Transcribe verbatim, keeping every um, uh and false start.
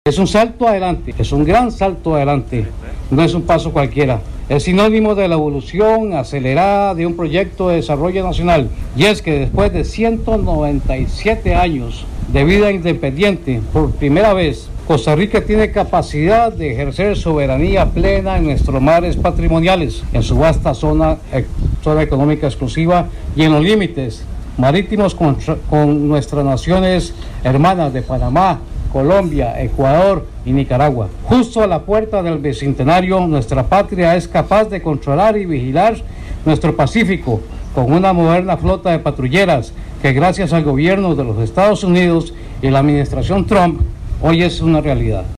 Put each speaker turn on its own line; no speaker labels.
Es un salto adelante, es un gran salto adelante, no es un paso cualquiera. Es sinónimo de la evolución acelerada de un proyecto de desarrollo nacional. Y es que después de ciento noventa y siete años de vida independiente, por primera vez, Costa Rica tiene capacidad de ejercer soberanía plena en nuestros mares patrimoniales, en su vasta zona, eh, zona económica exclusiva y en los límites marítimos con, con nuestras naciones hermanas de Panamá, Colombia, Ecuador y Nicaragua. Justo a la puerta del bicentenario, nuestra patria es capaz de controlar y vigilar nuestro Pacífico con una moderna flota de patrulleras que gracias al gobierno de los Estados Unidos y la administración Trump hoy es una realidad.